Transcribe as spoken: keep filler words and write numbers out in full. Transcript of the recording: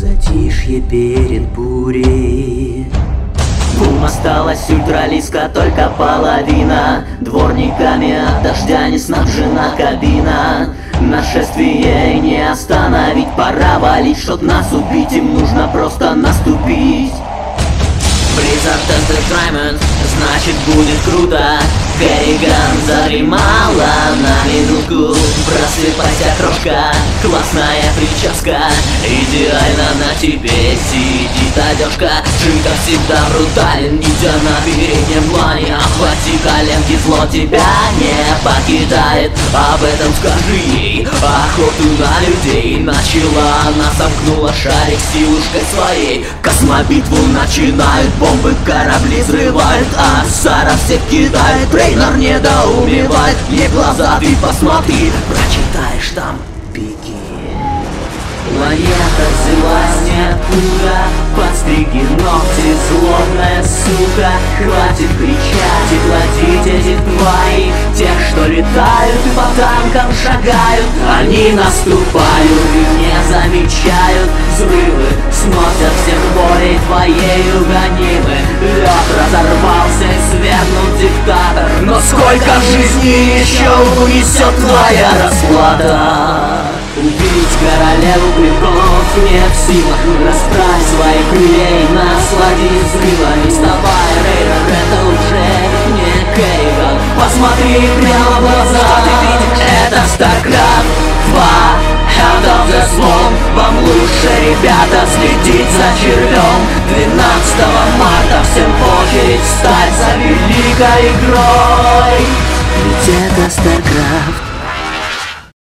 Затишье перед бурей. Бум, осталась ультралиска, только половина. Дворниками от дождя не снабжена кабина. Нашествие не остановить, пора валить. Чтоб нас убить, им нужно просто наступить. Blizzard Entertainment, значит будет круто. Керриган задремала на минутку. Просыпайся, крошка, классная прическа. Идеально на тебе сидит одежка. Джим, как всегда, брутален, идя на переднем плане. Охвати коленки, зло тебя не покидает. Об этом скажи ей, охоту на людей. Начала она, сомкнула шарик силушкой своей. Космобитву начинают, бомбы корабли взрывают, а Сара всех кидает. Трейнер недоумевает, ей глаза ты посмотри, прочитаешь там пики. Планета взялась ниоткуда, подстриги ногти, злобная сука. Хватит кричать и плодить этих тварей, тех, что летают и по танкам шагают. Они наступают и не замечают взрывы, сносят всех болей твоею гонимы. Лед разорвался и свергнул диктатор, но сколько жизней еще унесет твоя расплата? Убить королеву клинков не в силах. Расправь своих крылей, насладись взрывами. Вставай, Рейдер, это уже не Керриган. Посмотри прямо в глаза, ты видишь, это StarCraft два, Hand of the Swarm. Вам лучше, ребята, следить за червем. Двенадцатого марта всем в очередь встать за великой игрой. Ведь это StarCraft.